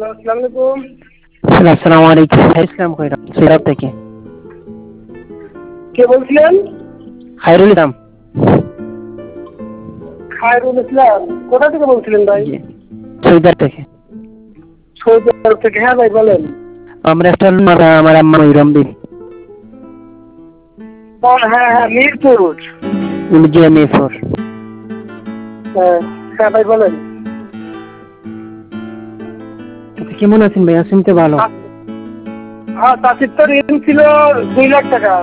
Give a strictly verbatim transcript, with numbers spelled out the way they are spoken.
আসসালামু আলাইকুম। আসসালামু আলাইকুম। ইসলাম কইরা সিরাত থেকে। কে বলছিলেন? খায়রুল ইসলাম। খায়রুল ইসলাম। কোথা থেকে বলছিলেন ভাই? জি। সৈদার থেকে। সৌদি আরব থেকে। হ্যাঁ ভাই বলেন। আমরা একটা আমার আম্মা ময়রাম বিবি। ও হ্যাঁ হ্যাঁ মিরপুর। জি মিরপুর। হ্যাঁ হ্যাঁ ভাই বলেন। কেমন আছেন ভাই? শুনতে ভালো। হ্যাঁ তাসির তো ঋণ ছিল দুই লাখ টাকা।